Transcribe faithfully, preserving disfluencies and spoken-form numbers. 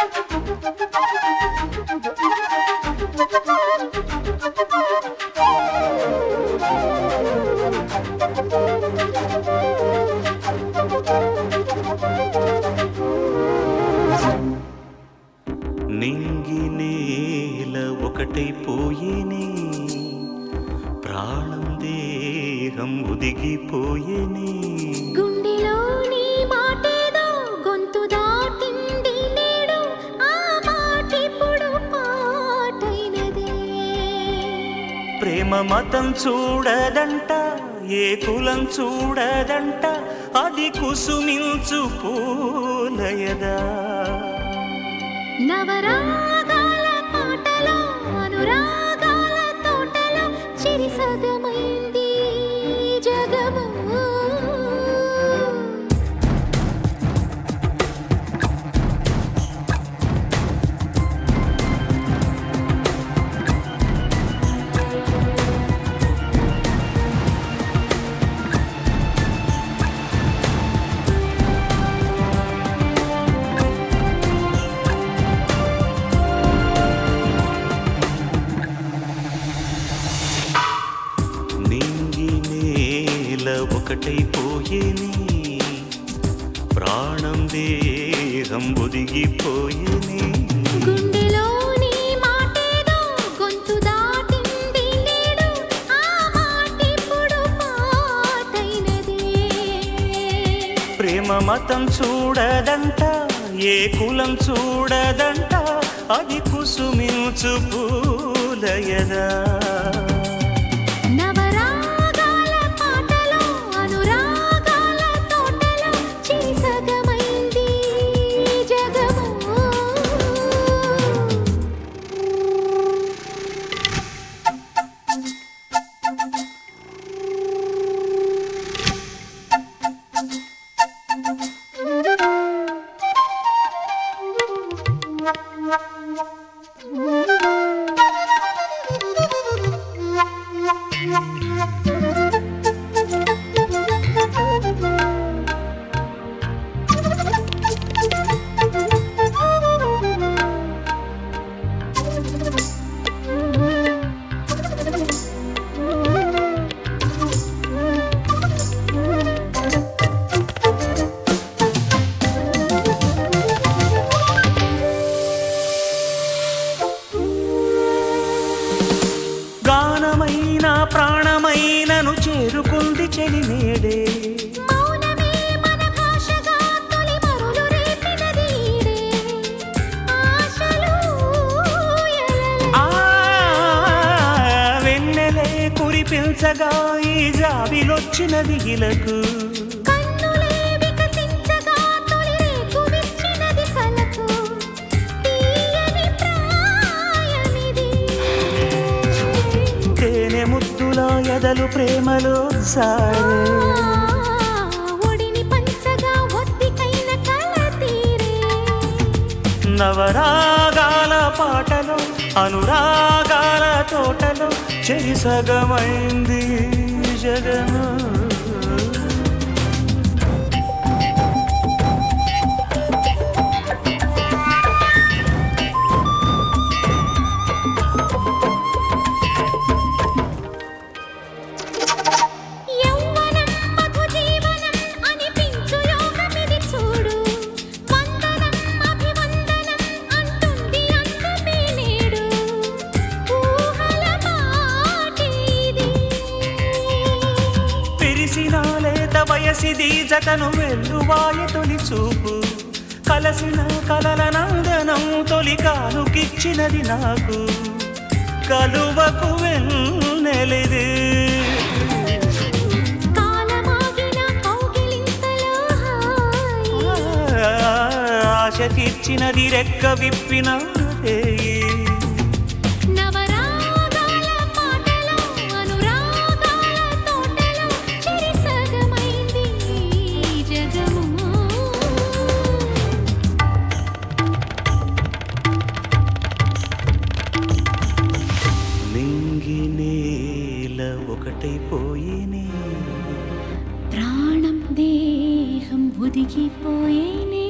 నింగి నేల ఒకటైపోయేనే, ప్రాణం దేహం ఒదిగిపోయేనే. గుండెలోని మాటేదో గొంతు దాటింది నేడు, ఆ మాటిప్పుడు పాటైనదే. ప్రేమ మతం చూడదంట, ఏ కులం చూడదంట, అది కుసుమించు పూలయదా. నవరాగాల పాటలో అనురాగాల తోటలో చిరిసగమైంది జగము. ఒకటైపోయేనే, ప్రాణం దేహం ఒదిగిపోయేనే. గుండెలోని మాటేదో గొంతు దాటింది నేడు, ఆ మాటిప్పుడు పాటైనదే. ప్రేమ మతం చూడదంట, ఏ కులం చూడదంట, అది కుసుమించు పూలయదా. గానమైన ప్రాణమైనను చేరుకుంది చెలినేడే. మౌనమే మన భాషగా తొలి మరులు రేపినది ఈడే. ఆశలు ఆ వెన్నెలే కురిపించగా ఈ జాబిలొచ్చినది ఇలకు. కన్నులే వికసించగా తొలి రేకు విచ్చినది కలకు. తీయని ప్రాయమిది. తేనె ముద్దులా ఎదలు ప్రేమలో సారే. ఒడిని పంచగా ఒత్తికైన కల తీరే. నవరాగాల పాటలో అనురాగాల తోటలో చెరిసగమైంది జగము. లేత వయసిది జతను వెల్లువాయ తొలి చూపు. కలసిన కలల నందనం తొలి కానుకిచ్చినది నాకు. కలువకు వెన్నెలిది ఆశకిచ్చినది రెక్క విప్పిన ఒకటైపోయేనే, ప్రాణం దేహం ఒదిగిపోయేనే.